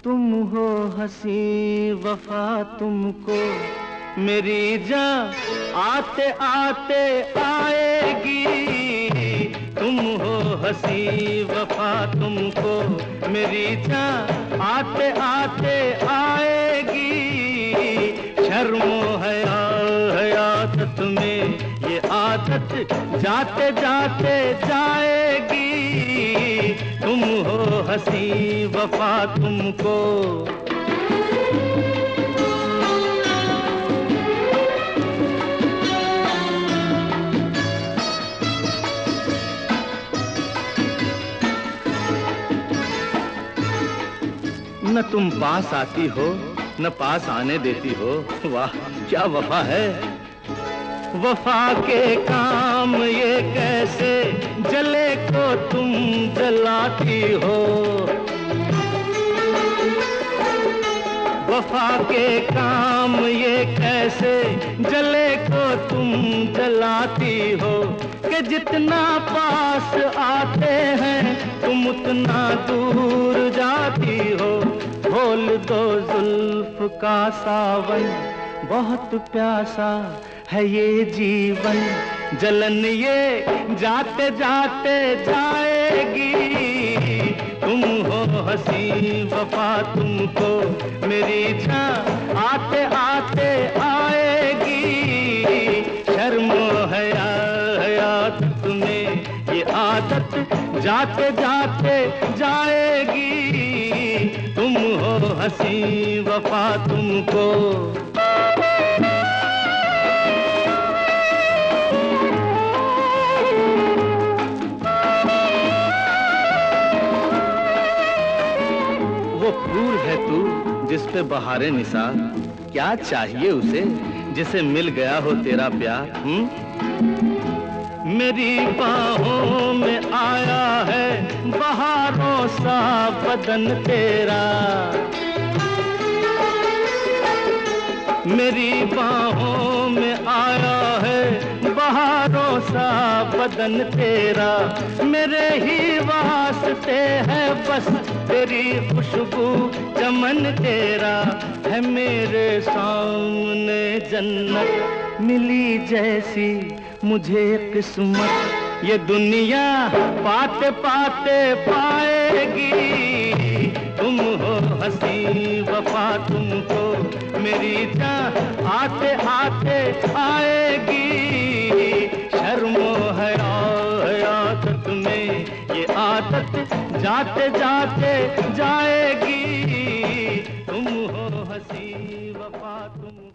तुम हो हंसी वफा तुमको मेरी जान आते आते आएगी। तुम हो हंसी वफा तुमको मेरी जान आते आते आएगी। शर्मो है आदत में ये आदत जाते जाते जाएगी। तुम हो हंसी वफा तुमको। न तुम पास आती हो न पास आने देती हो। वाह क्या वफा है। वफा के काम ये कैसे जले को तुम जलाती हो। वफा के काम ये कैसे जले को तुम जलाती हो कि जितना पास आते हैं तुम उतना दूर जाती हो। खोल दो जुल्फ का सावन बहुत प्यासा है ये जीवन। जलन ये जाते जाते जाएगी। तुम हो हंसी वफा तुमको मेरी जान आते आते आएगी। शर्मो है तुम्हें ये आदत जाते जाते जाएगी। तुम हो हंसी वफा तुमको। वो फूल है तू जिस पे बहारे निसार। क्या चाहिए उसे जिसे मिल गया हो तेरा प्यार। मेरी बाहों में आया है बहारों सा बदन तेरा। मेरी बाहों में आया है बहारों सा बदन तेरा। मेरे ही वास्ते है बस तेरी खुशबू चमन तेरा। है मेरे सामने जन्नत मिली जैसी मुझे किस्मत। ये दुनिया पाते पाते पाएगी। तुम हो हंसी वफा तुमको मेरी जान आते आते आएगी। शर्मो है आदत में ये आदत जाते जाते जाएगी। तुम हो हंसी वफा तुम